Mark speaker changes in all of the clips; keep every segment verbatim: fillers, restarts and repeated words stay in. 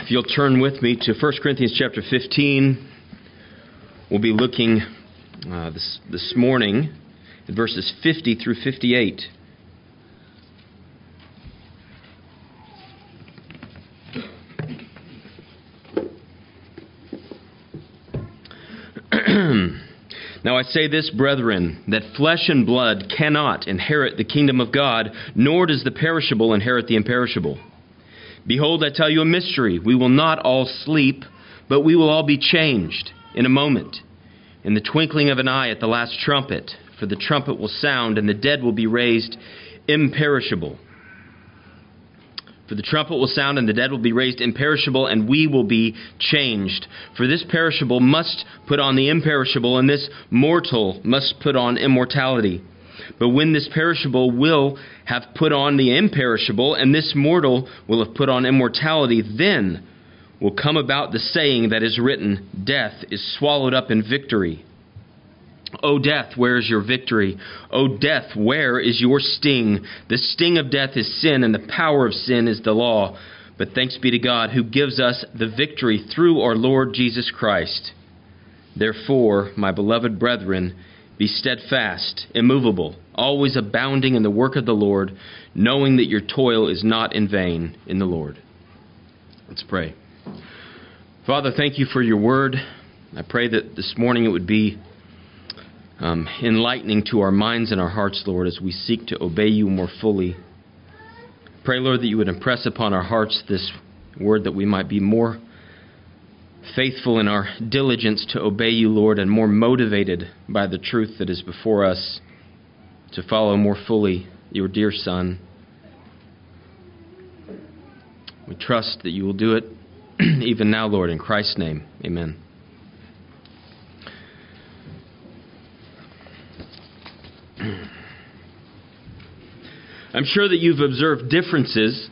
Speaker 1: If you'll turn with me to First Corinthians chapter fifteen, we'll be looking uh, this, this morning at verses fifty through fifty-eight. Now I say this, brethren, that flesh and blood cannot inherit the kingdom of God, nor does the perishable inherit the imperishable. Behold, I tell you a mystery. We will not all sleep, but we will all be changed in a moment, in the twinkling of an eye at the last trumpet. For the trumpet will sound, and the dead will be raised imperishable. For the trumpet will sound, and the dead will be raised imperishable, and we will be changed. For this perishable must put on the imperishable, and this mortal must put on immortality. But when this perishable will have put on the imperishable, and this mortal will have put on immortality, then will come about the saying that is written, Death is swallowed up in victory. O death, where is your victory? O death, where is your sting? The sting of death is sin, and the power of sin is the law. But thanks be to God, who gives us the victory through our Lord Jesus Christ. Therefore, my beloved brethren, be steadfast, immovable, always abounding in the work of the Lord, knowing that your toil is not in vain in the Lord. Let's pray. Father, thank you for your word. I pray that this morning it would be Um, enlightening to our minds and our hearts, Lord, as we seek to obey you more fully. Pray, Lord, that you would impress upon our hearts this word, that we might be more faithful in our diligence to obey you, Lord, and more motivated by the truth that is before us to follow more fully your dear Son. We trust that you will do it even now, Lord, in Christ's name. Amen. I'm sure that you've observed differences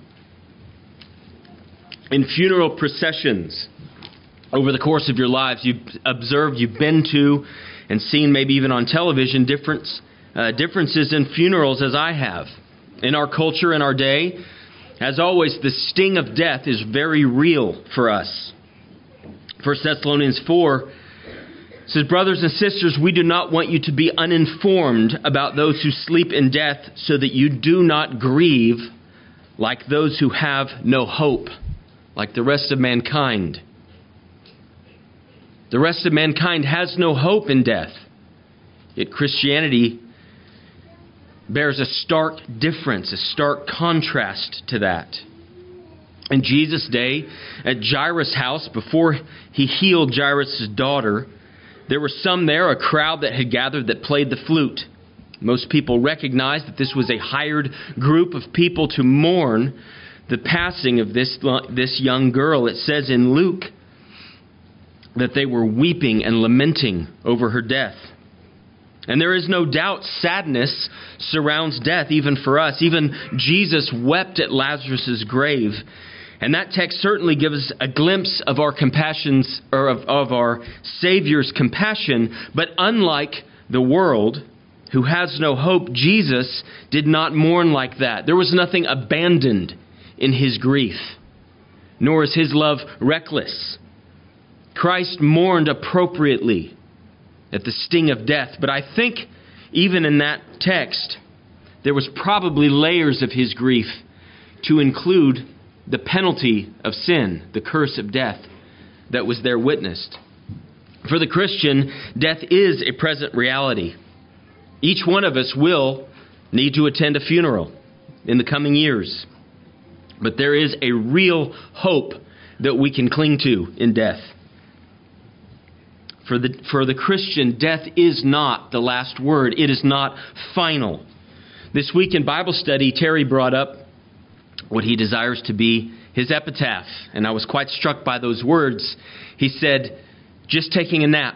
Speaker 1: in funeral processions over the course of your lives. You've observed, you've been to, and seen maybe even on television different, uh, differences in funerals as I have. In our culture, in our day, as always, the sting of death is very real for us. First Thessalonians four says, brothers and sisters, we do not want you to be uninformed about those who sleep in death, so that you do not grieve like those who have no hope, like the rest of mankind. The rest of mankind has no hope in death. Yet Christianity bears a stark difference, a stark contrast to that. In Jesus' day, at Jairus' house, before he healed Jairus' daughter, there were some there, a crowd that had gathered that played the flute. Most people recognized that this was a hired group of people to mourn the passing of this, this young girl. It says in Luke that they were weeping and lamenting over her death. And there is no doubt sadness surrounds death, even for us. Even Jesus wept at Lazarus' grave. And that text certainly gives us a glimpse of our compassions, or of, of our Savior's compassion. But unlike the world, who has no hope, Jesus did not mourn like that. There was nothing abandoned in his grief, nor is his love reckless. Christ mourned appropriately at the sting of death. But I think even in that text, there was probably layers of his grief to include the penalty of sin, the curse of death that was there witnessed. For the Christian, death is a present reality. Each one of us will need to attend a funeral in the coming years. But there is a real hope that we can cling to in death. For the, for the Christian, death is not the last word. It is not final. This week in Bible study, Terry brought up what he desires to be his epitaph. And I was quite struck by those words. He said, just taking a nap.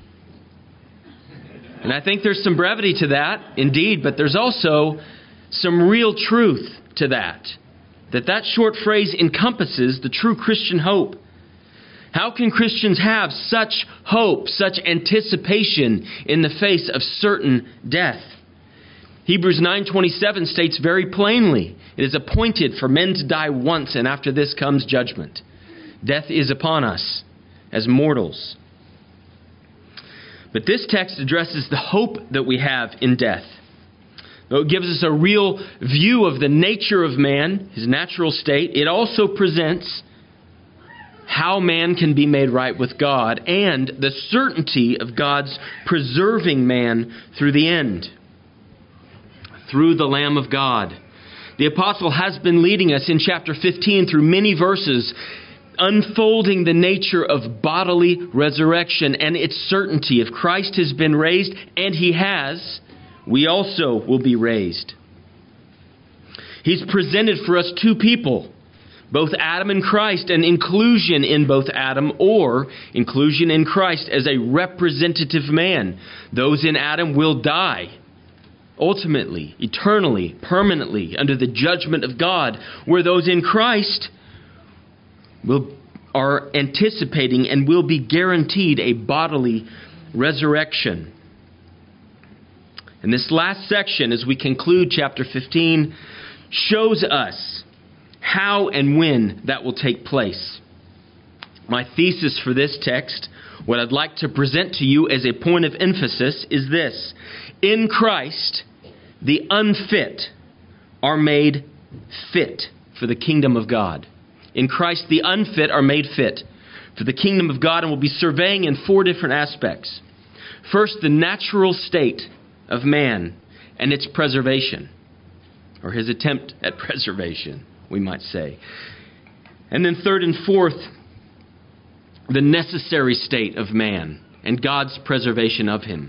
Speaker 1: And I think there's some brevity to that, indeed, but there's also some real truth to that. That that short phrase encompasses the true Christian hope. How can Christians have such hope, such anticipation in the face of certain death? Hebrews nine twenty-seven states very plainly, it is appointed for men to die once, and after this comes judgment. death is upon us as mortals. But this text addresses the hope that we have in death. Though it gives us a real view of the nature of man, his natural state, it also presents how man can be made right with God and the certainty of God's preserving man through the end, through the Lamb of God. The apostle has been leading us in chapter fifteen through many verses, unfolding the nature of bodily resurrection and its certainty. If Christ has been raised, and he has, we also will be raised. He's presented for us two people, both Adam and Christ, and inclusion in both Adam or inclusion in Christ as a representative man. Those in Adam will die, ultimately, eternally, permanently, under the judgment of God, where those in Christ will are anticipating and will be guaranteed a bodily resurrection. And this last section, as we conclude chapter fifteen, shows us how and when that will take place. My thesis for this text, what I'd like to present to you as a point of emphasis, is this. In Christ, the unfit are made fit for the kingdom of God. In Christ, the unfit are made fit for the kingdom of God, and we'll be surveying in four different aspects. First, the natural state of man and its preservation, or his attempt at preservation, we might say. And then third and fourth, the necessary state of man and God's preservation of him.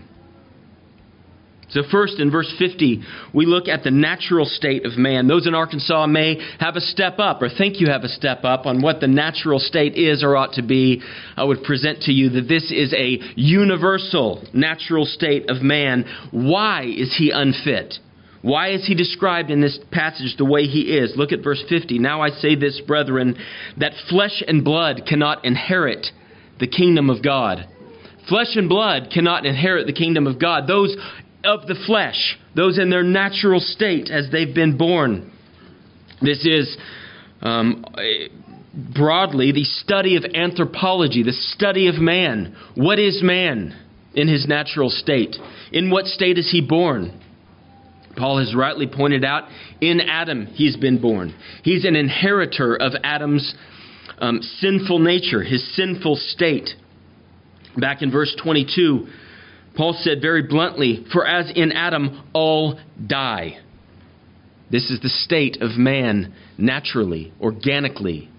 Speaker 1: So first, in verse fifty, we look at the natural state of man. Those in Arkansas may have a step up or think you have a step up on what the natural state is or ought to be. I would present to you that this is a universal natural state of man. Why is he unfit? Why is he described in this passage the way he is? Look at verse fifty. Now I say this, brethren, that flesh and blood cannot inherit the kingdom of God. Flesh and blood cannot inherit the kingdom of God. Those of the flesh, those in their natural state as they've been born. This is um, broadly the study of anthropology, the study of man. What is man in his natural state? In what state is he born? Paul has rightly pointed out, in Adam he's been born. He's an inheritor of Adam's um, sinful nature, his sinful state. Back in verse twenty-two, Paul said very bluntly, for as in Adam all die. This is the state of man naturally, organically.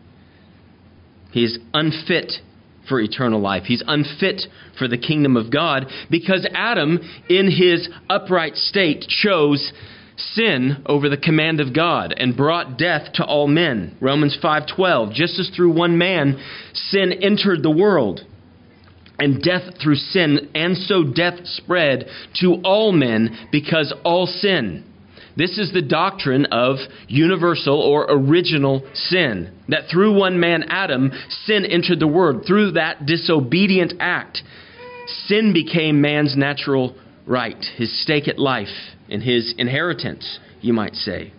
Speaker 1: He is unfit for eternal life. He's unfit for the kingdom of God because Adam, in his upright state, chose sin over the command of God and brought death to all men. Romans five twelve, just as through one man sin entered the world, and death through sin, and so death spread to all men because all sin. This is the doctrine of universal or original sin. That through one man, Adam, sin entered the world. Through that disobedient act, sin became man's natural right, his stake at life, and his inheritance, you might say.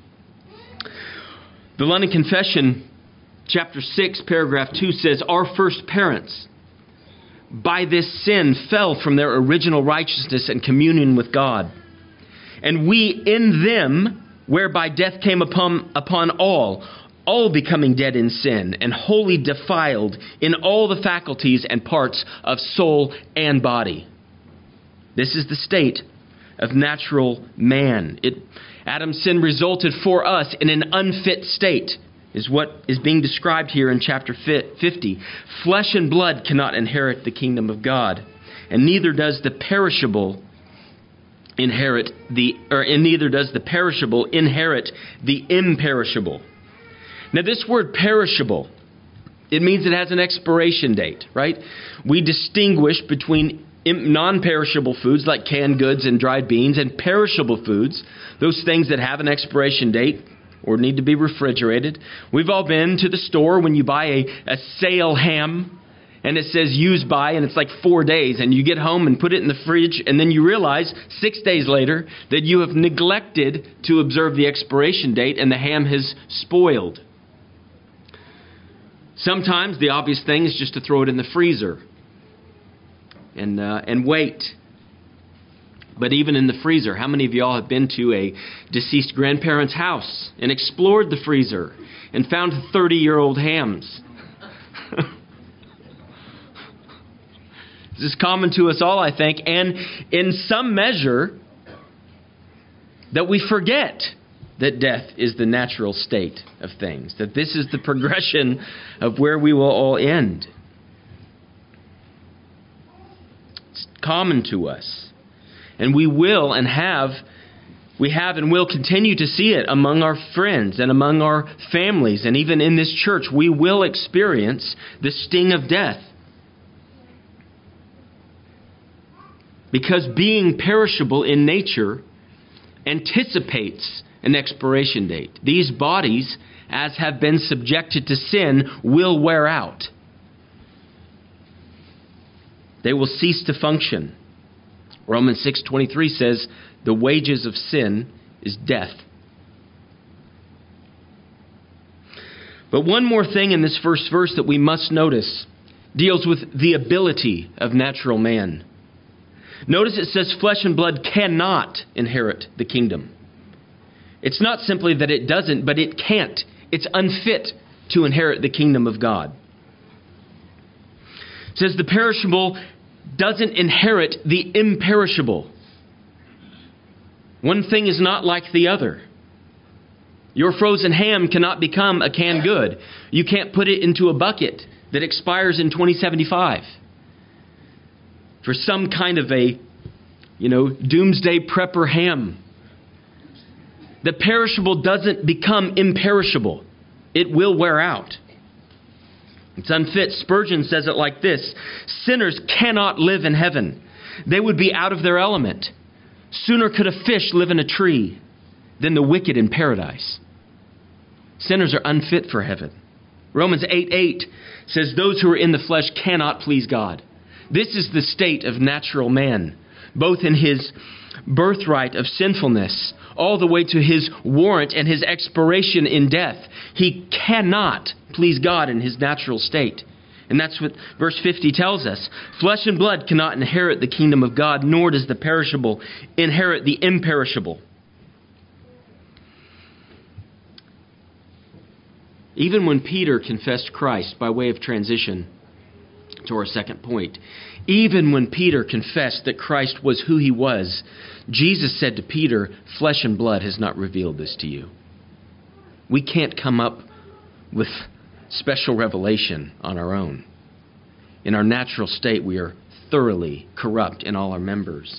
Speaker 1: The London Confession, chapter six, paragraph two says, our first parents, by this sin, fell from their original righteousness and communion with God. And we in them, whereby death came upon, upon all, all becoming dead in sin, and wholly defiled in all the faculties and parts of soul and body. This is the state of natural man. It, Adam's sin resulted for us in an unfit state, is what is being described here in chapter fifty. Flesh and blood cannot inherit the kingdom of God, and neither does the perishable inherit the, or and neither does the perishable inherit the imperishable. Now, this word perishable, it means it has an expiration date, right? We distinguish between non-perishable foods like canned goods and dried beans, and perishable foods, those things that have an expiration date or need to be refrigerated. We've all been to the store when you buy a, a sale ham and it says use by, and it's like four days, and you get home and put it in the fridge, and then you realize six days later that you have neglected to observe the expiration date and the ham has spoiled. Sometimes the obvious thing is just to throw it in the freezer and uh, and wait. But even in the freezer, how many of y'all have been to a deceased grandparent's house and explored the freezer and found thirty-year-old hams? This is common to us all, I think, and in some measure that we forget that death is the natural state of things, that this is the progression of where we will all end. It's common to us. And we will and have, we have and will continue to see it among our friends and among our families, and even in this church, we will experience the sting of death. Because being perishable in nature anticipates an expiration date. These bodies, as have been subjected to sin, will wear out. They will cease to function. Romans six twenty-three says, the wages of sin is death. But one more thing in this first verse that we must notice deals with the ability of natural man. Notice it says flesh and blood cannot inherit the kingdom. It's not simply that it doesn't, but it can't. It's unfit to inherit the kingdom of God. It says the perishable doesn't inherit the imperishable. One thing is not like the other. Your frozen ham cannot become a canned good. You can't put it into a bucket that expires in twenty seventy-five. For some kind of a, you know, doomsday prepper ham. The perishable doesn't become imperishable. It will wear out. It's unfit. Spurgeon says it like this: sinners cannot live in heaven. They would be out of their element. Sooner could a fish live in a tree than the wicked in paradise. Sinners are unfit for heaven. Romans eight eight says those who are in the flesh cannot please God. This is the state of natural man, both in his birthright of sinfulness, all the way to his warrant and his expiration in death. He cannot please God in his natural state. And that's what verse fifty tells us. Flesh and blood cannot inherit the kingdom of God, nor does the perishable inherit the imperishable. Even when Peter confessed Christ, by way of transition to our second point, even when Peter confessed that Christ was who he was, Jesus said to Peter, flesh and blood has not revealed this to you. We can't come up with special revelation on our own. In our natural state, we are thoroughly corrupt in all our members.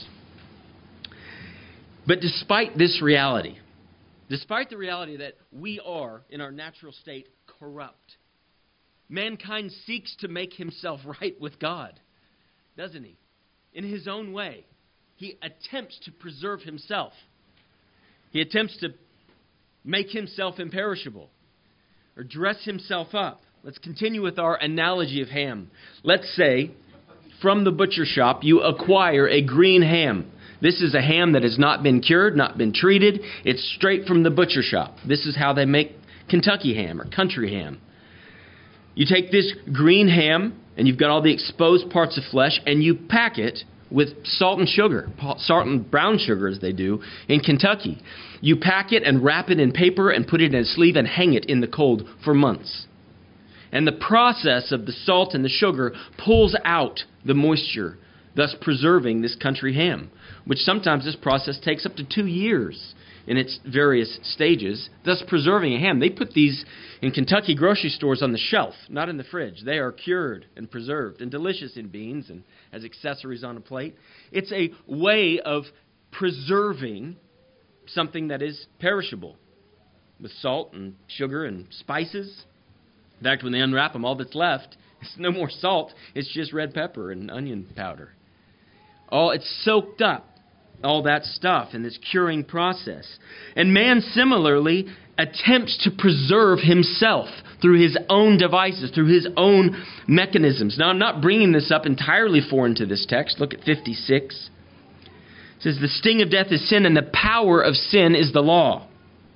Speaker 1: But despite this reality, despite the reality that we are, in our natural state, corrupt, mankind seeks to make himself right with God, doesn't he? In his own way. He attempts to preserve himself. He attempts to make himself imperishable or dress himself up. Let's continue with our analogy of ham. Let's say from the butcher shop you acquire a green ham. This is a ham that has not been cured, not been treated. It's straight from the butcher shop. This is how they make Kentucky ham or country ham. You take this green ham and you've got all the exposed parts of flesh and you pack it with salt and sugar, salt and brown sugar as they do in Kentucky. You pack it and wrap it in paper and put it in a sleeve and hang it in the cold for months. And the process of the salt and the sugar pulls out the moisture, thus preserving this country ham, which sometimes this process takes up to two years in its various stages, thus preserving a ham. They put these in Kentucky grocery stores on the shelf, not in the fridge. They are cured and preserved and delicious in beans and as accessories on a plate. It's a way of preserving something that is perishable with salt and sugar and spices. In fact, when they unwrap them, all that's left is no more salt. It's just red pepper and onion powder. All it's soaked up, all that stuff in this curing process. And man similarly attempts to preserve himself through his own devices, through his own mechanisms. Now, I'm not bringing this up entirely foreign to this text. Look at fifty-six. It says, the sting of death is sin, and the power of sin is the law.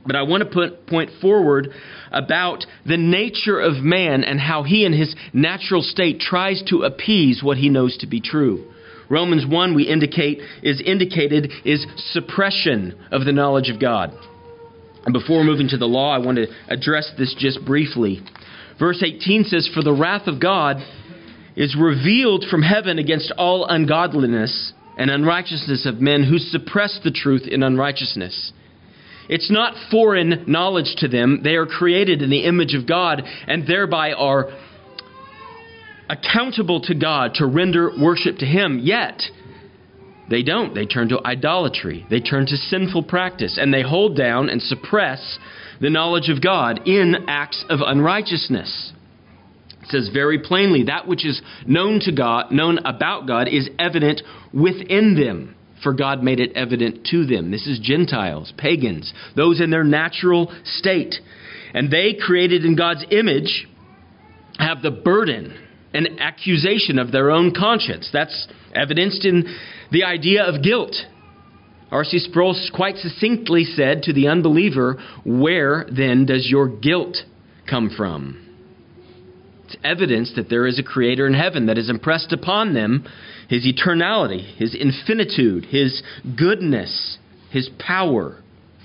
Speaker 1: But I want to put point forward about the nature of man and how he in his natural state tries to appease what he knows to be true. Romans one, we indicate, is indicated is suppression of the knowledge of God. And before moving to the law, I want to address this just briefly. Verse eighteen says, "For the wrath of God is revealed from heaven against all ungodliness and unrighteousness of men who suppress the truth in unrighteousness." It's not foreign knowledge to them. They are created in the image of God and thereby are accountable to God to render worship to Him. Yet, they don't. They turn to idolatry. They turn to sinful practice. And they hold down and suppress the knowledge of God in acts of unrighteousness. It says very plainly, that which is known to God, known about God, is evident within them. For God made it evident to them. This is Gentiles, pagans, those in their natural state. And they, created in God's image, have the burden and accusation of their own conscience. That's evidenced in the idea of guilt. R C Sproul quite succinctly said to the unbeliever, "Where then does your guilt come from?" It's evidence that there is a Creator in heaven that has impressed upon them His eternality, His infinitude, His goodness, His power.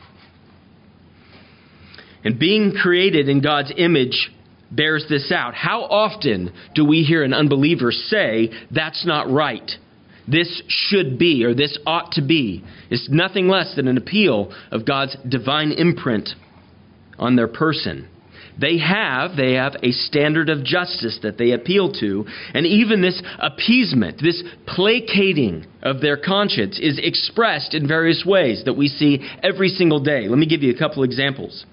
Speaker 1: And being created in God's image bears this out. How often do we hear an unbeliever say, "That's not right. This should be," or "this ought to be"? It's nothing less than an appeal of God's divine imprint on their person. They have, they have a standard of justice that they appeal to. And even this appeasement, this placating of their conscience is expressed in various ways that we see every single day. Let me give you a couple examples.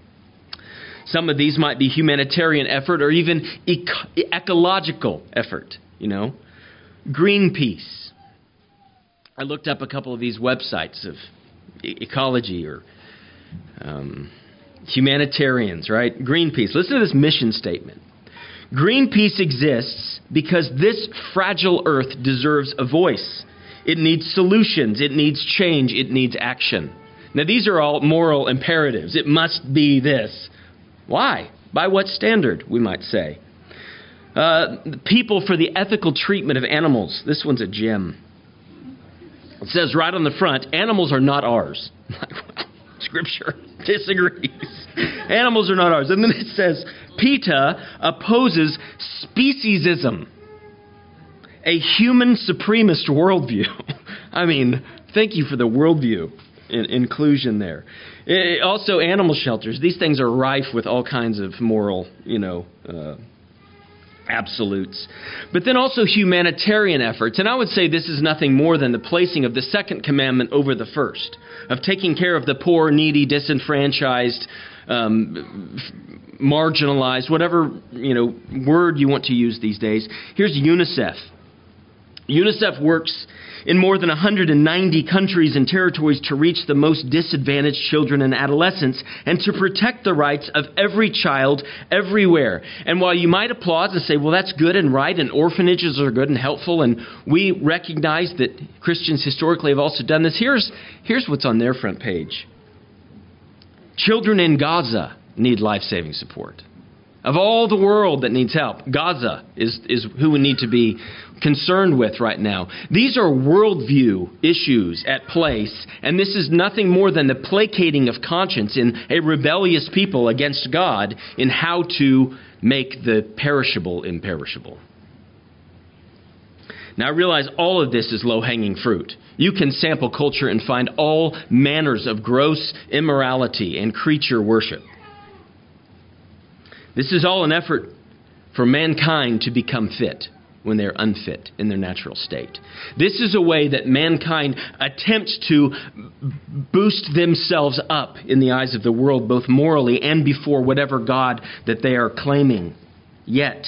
Speaker 1: Some of these might be humanitarian effort or even eco- ecological effort, you know. Greenpeace. I looked up a couple of these websites of e- ecology or um, humanitarians, right? Greenpeace. Listen to this mission statement. Greenpeace exists because this fragile earth deserves a voice. It needs solutions. It needs change. It needs action. Now, these are all moral imperatives. It must be this. Why? By what standard, we might say? Uh, people for the ethical treatment of animals. This one's a gem. It says right on the front, animals are not ours. Scripture disagrees. Animals are not ours. And then it says, PETA opposes speciesism, a human supremacist worldview. I mean, thank you for the worldview in- inclusion there. It, also, animal shelters. These things are rife with all kinds of moral, you know, uh, absolutes. But then also humanitarian efforts. And I would say this is nothing more than the placing of the second commandment over the first, of taking care of the poor, needy, disenfranchised, um, marginalized, whatever, you know, word you want to use these days. Here's UNICEF. UNICEF works in more than one hundred ninety countries and territories to reach the most disadvantaged children and adolescents and to protect the rights of every child everywhere. And while you might applaud and say, well, that's good and right, and orphanages are good and helpful, and we recognize that Christians historically have also done this, here's, here's what's on their front page. Children in Gaza need life-saving support. Of all the world that needs help, Gaza is, is who we need to be concerned with right now. These are worldview issues at place, and this is nothing more than the placating of conscience in a rebellious people against God in how to make the perishable imperishable. Now I realize all of this is low-hanging fruit. You can sample culture and find all manners of gross immorality and creature worship. This is all an effort for mankind to become fit when they're unfit in their natural state. This is a way that mankind attempts to boost themselves up in the eyes of the world, both morally and before whatever God that they are claiming. Yet,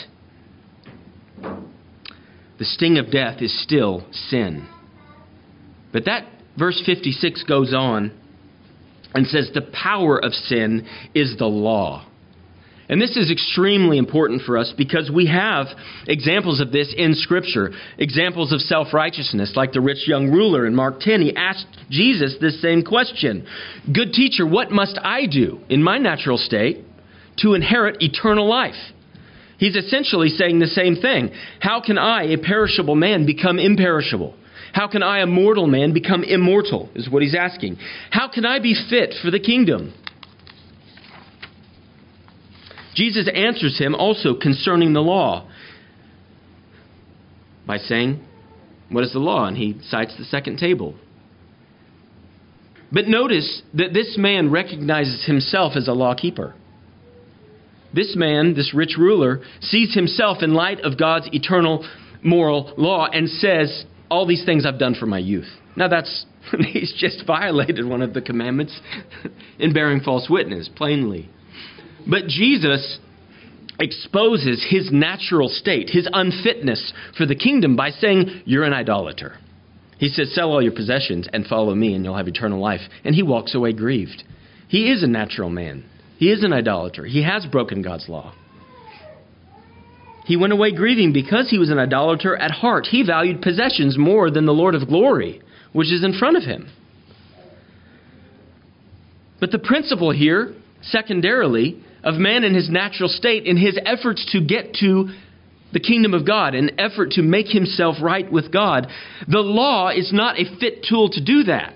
Speaker 1: the sting of death is still sin. But that verse fifty-six goes on and says the power of sin is the law. And this is extremely important for us because we have examples of this in Scripture. Examples of self-righteousness, like the rich young ruler in Mark ten. He asked Jesus this same question. Good teacher, what must I do in my natural state to inherit eternal life? He's essentially saying the same thing. How can I, a perishable man, become imperishable? How can I, a mortal man, become immortal, is what he's asking. How can I be fit for the kingdom? Jesus answers him also concerning the law by saying, what is the law? And he cites the second table. But notice that this man recognizes himself as a lawkeeper. This man, this rich ruler, sees himself in light of God's eternal moral law and says, all these things I've done for my youth. Now that's, he's just violated one of the commandments in bearing false witness, plainly. But Jesus exposes his natural state, his unfitness for the kingdom by saying, you're an idolater. He says, sell all your possessions and follow me and you'll have eternal life. And he walks away grieved. He is a natural man. He is an idolater. He has broken God's law. He went away grieving because he was an idolater at heart. He valued possessions more than the Lord of glory, which is in front of him. But the principle here, secondarily, of man in his natural state, in his efforts to get to the kingdom of God, an effort to make himself right with God, the law is not a fit tool to do that.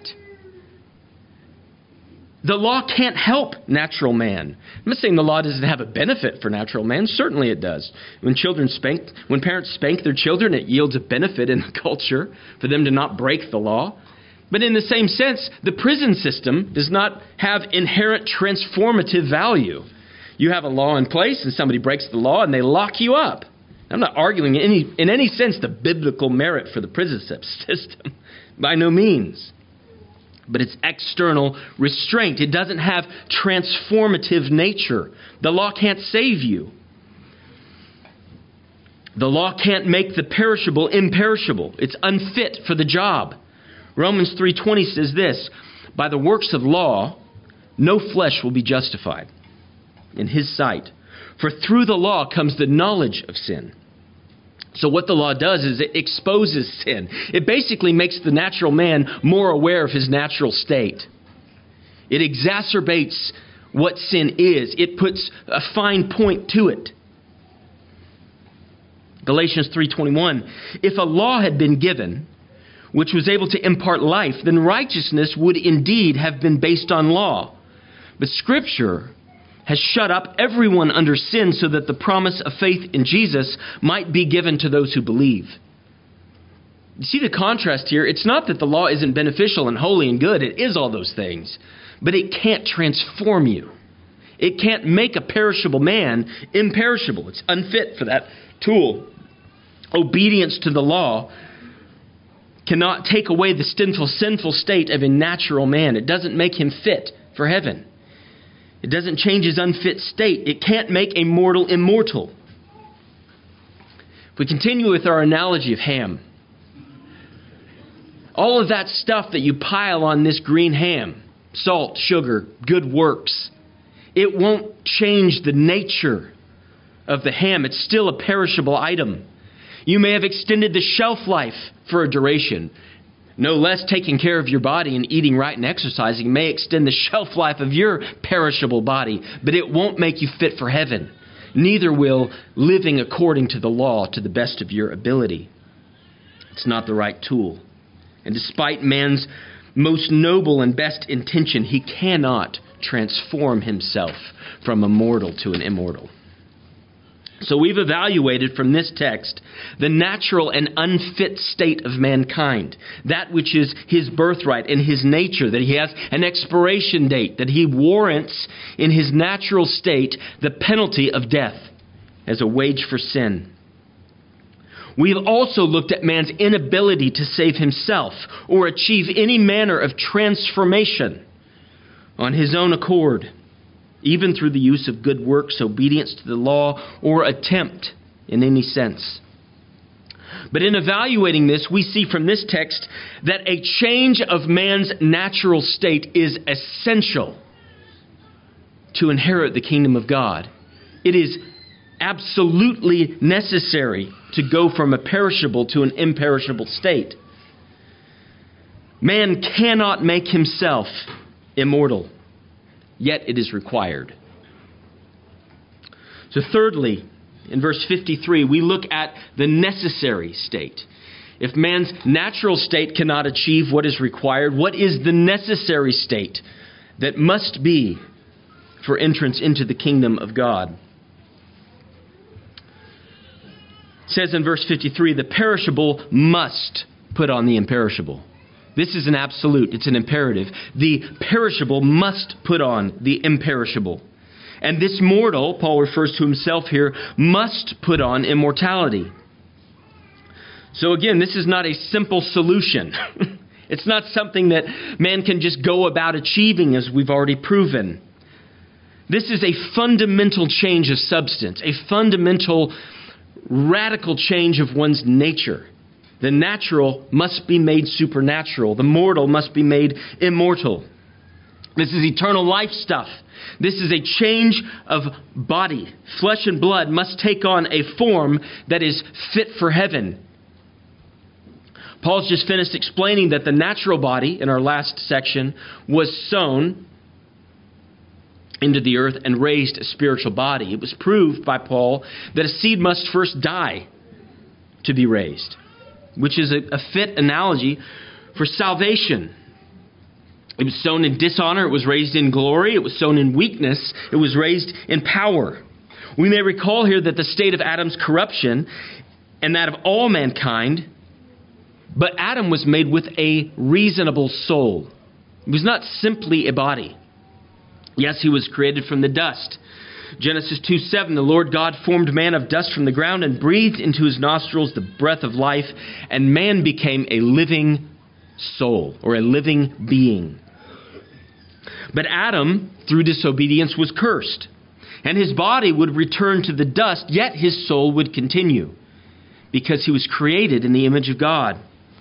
Speaker 1: The law can't help natural man. I'm not saying the law doesn't have a benefit for natural man. Certainly it does. When children spank, when parents spank their children, it yields a benefit in the culture for them to not break the law. But in the same sense, the prison system does not have inherent transformative value. You have a law in place and somebody breaks the law and they lock you up. I'm not arguing in any, in any sense the biblical merit for the prison system. By no means. But it's external restraint. It doesn't have transformative nature. The law can't save you. The law can't make the perishable imperishable. It's unfit for the job. Romans three twenty says this, by the works of law, no flesh will be justified in his sight. For through the law comes the knowledge of sin. So what the law does is it exposes sin. It basically makes the natural man more aware of his natural state. It exacerbates what sin is. It puts a fine point to it. Galatians three twenty-one, if a law had been given which was able to impart life, then righteousness would indeed have been based on law. But Scripture has shut up everyone under sin so that the promise of faith in Jesus might be given to those who believe. You see the contrast here? It's not that the law isn't beneficial and holy and good. It is all those things. But it can't transform you. It can't make a perishable man imperishable. It's unfit for that tool. Obedience to the law cannot take away the sinful, sinful state of a natural man. It doesn't make him fit for heaven. It doesn't change his unfit state. It can't make a mortal immortal. If we continue with our analogy of ham, all of that stuff that you pile on this green ham, salt, sugar, good works, it won't change the nature of the ham. It's still a perishable item. You may have extended the shelf life for a duration. No less taking care of your body and eating right and exercising may extend the shelf life of your perishable body, but it won't make you fit for heaven. Neither will living according to the law to the best of your ability. It's not the right tool. And despite man's most noble and best intention, he cannot transform himself from a mortal to an immortal. So we've evaluated from this text the natural and unfit state of mankind, that which is his birthright and his nature, that he has an expiration date, that he warrants in his natural state the penalty of death as a wage for sin. We've also looked at man's inability to save himself or achieve any manner of transformation on his own accord, even through the use of good works, obedience to the law, or attempt in any sense. But in evaluating this, we see from this text that a change of man's natural state is essential to inherit the kingdom of God it is absolutely necessary to go from a perishable to an imperishable state. Man cannot make himself immortal, yet it is required. So thirdly, in verse fifty-three, we look at the necessary state. If man's natural state cannot achieve what is required, what is the necessary state that must be for entrance into the kingdom of God? It says in verse fifty-three, the perishable must put on the imperishable. This is an absolute. It's an imperative. The perishable must put on the imperishable. And this mortal, Paul refers to himself here, must put on immortality. So again, this is not a simple solution. It's not something that man can just go about achieving, as we've already proven. This is a fundamental change of substance, a fundamental, radical change of one's nature. The natural must be made supernatural. The mortal must be made immortal. This is eternal life stuff. This is a change of body. Flesh and blood must take on a form that is fit for heaven. Paul's just finished explaining that the natural body, in our last section, was sown into the earth and raised a spiritual body. It was proved by Paul that a seed must first die to be raised, which is a, a fit analogy for salvation. It was sown in dishonor. It was raised in glory. It was sown in weakness. It was raised in power. We may recall here that the state of Adam's corruption and that of all mankind, but Adam was made with a reasonable soul. It was not simply a body. Yes, he was created from the dust. Genesis two seven, the Lord God formed man of dust from the ground and breathed into his nostrils the breath of life, and man became a living soul, or a living being. But Adam, through disobedience, was cursed, and his body would return to the dust, yet his soul would continue, because he was created in the image of God.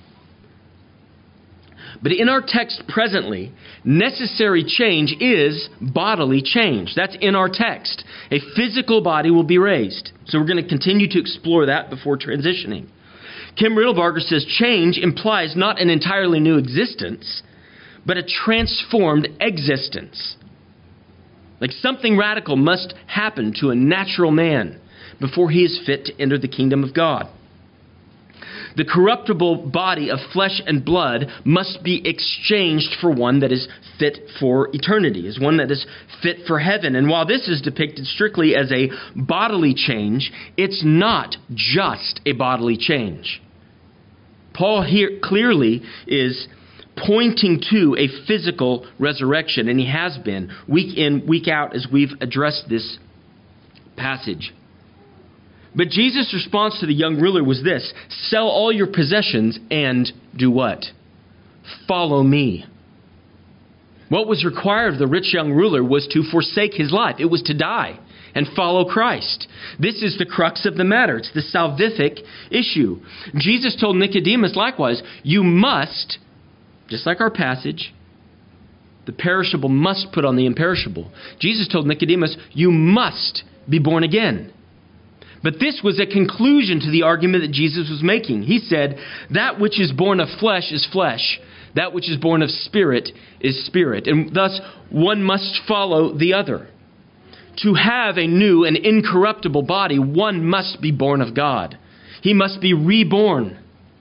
Speaker 1: But in our text presently, necessary change is bodily change. That's in our text. A physical body will be raised. So we're going to continue to explore that before transitioning. Kim Riddlebarger says change implies not an entirely new existence, but a transformed existence. Like something radical must happen to a natural man before he is fit to enter the kingdom of God. The corruptible body of flesh and blood must be exchanged for one that is fit for eternity, is one that is fit for heaven. And while this is depicted strictly as a bodily change, it's not just a bodily change. Paul here clearly is pointing to a physical resurrection, and he has been week in, week out as we've addressed this passage. But Jesus' response to the young ruler was this: sell all your possessions and do what? Follow me. What was required of the rich young ruler was to forsake his life. It was to die and follow Christ. This is the crux of the matter. It's the salvific issue. Jesus told Nicodemus likewise, you must, just like our passage, the perishable must put on the imperishable. Jesus told Nicodemus, you must be born again. But this was a conclusion to the argument that Jesus was making. He said, that which is born of flesh is flesh. That which is born of spirit is spirit. And thus, one must follow the other. To have a new and incorruptible body, one must be born of God. He must be reborn.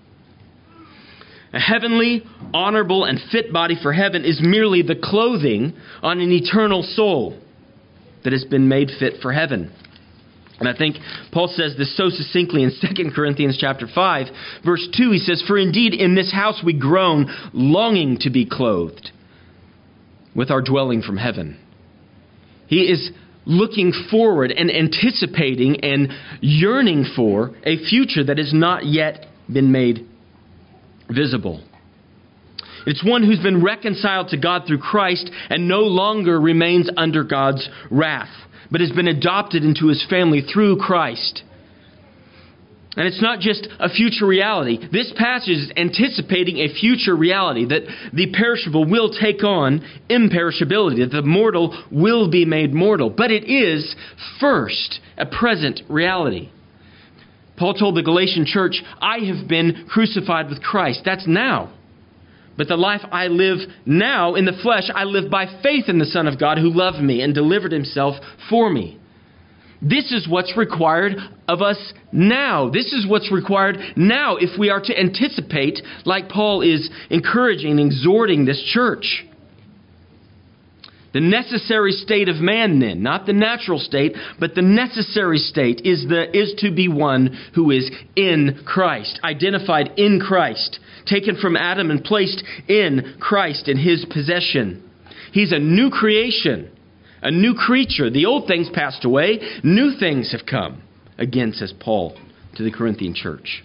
Speaker 1: A heavenly, honorable, and fit body for heaven is merely the clothing on an eternal soul that has been made fit for heaven. And I think Paul says this so succinctly in Second Corinthians chapter five, verse two. He says, for indeed in this house we groan, longing to be clothed with our dwelling from heaven. He is looking forward and anticipating and yearning for a future that has not yet been made visible. It's one who's been reconciled to God through Christ and no longer remains under God's wrath, but has been adopted into his family through Christ. And it's not just a future reality. This passage is anticipating a future reality, that the perishable will take on imperishability, that the mortal will be made mortal. But it is first a present reality. Paul told the Galatian church, I have been crucified with Christ. That's now. But the life I live now in the flesh, I live by faith in the Son of God who loved me and delivered himself for me. This is what's required of us now. This is what's required now if we are to anticipate, like Paul is encouraging, exhorting this church. The necessary state of man then, not the natural state, but the necessary state is the is to be one who is in Christ, identified in Christ, taken from Adam and placed in Christ in his possession. He's a new creation, a new creature. The old things passed away, new things have come. Again, says Paul to the Corinthian church.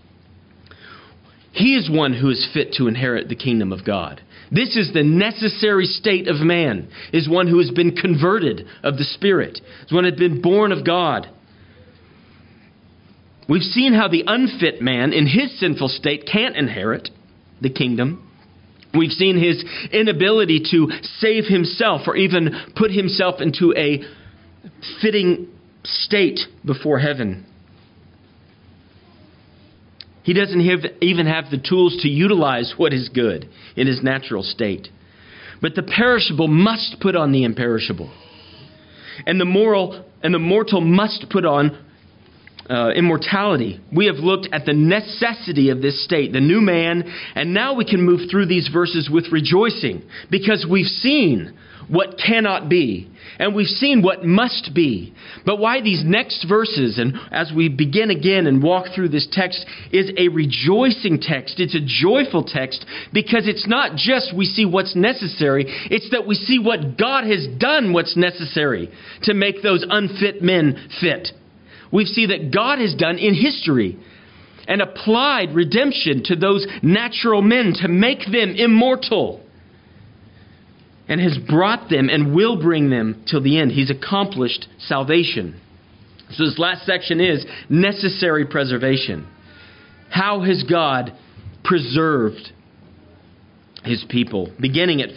Speaker 1: He is one who is fit to inherit the kingdom of God. This is the necessary state of man, is one who has been converted of the Spirit, is one who has been born of God. We've seen how the unfit man in his sinful state can't inherit the kingdom. We've seen his inability to save himself or even put himself into a fitting state before heaven. He doesn't have, even have the tools to utilize what is good in his natural state. But the perishable must put on the imperishable. And the moral and the mortal must put on uh, immortality. We have looked at the necessity of this state, the new man, and now we can move through these verses with rejoicing because we've seen what cannot be, and we've seen what must be. But why these next verses, and as we begin again and walk through this text, is a rejoicing text. It's a joyful text because it's not just we see what's necessary, it's that we see what God has done what's necessary to make those unfit men fit. We see that God has done in history and applied redemption to those natural men to make them immortal. And has brought them and will bring them till the end. He's accomplished salvation. So this last section is necessary preservation. How has God preserved his people? Beginning at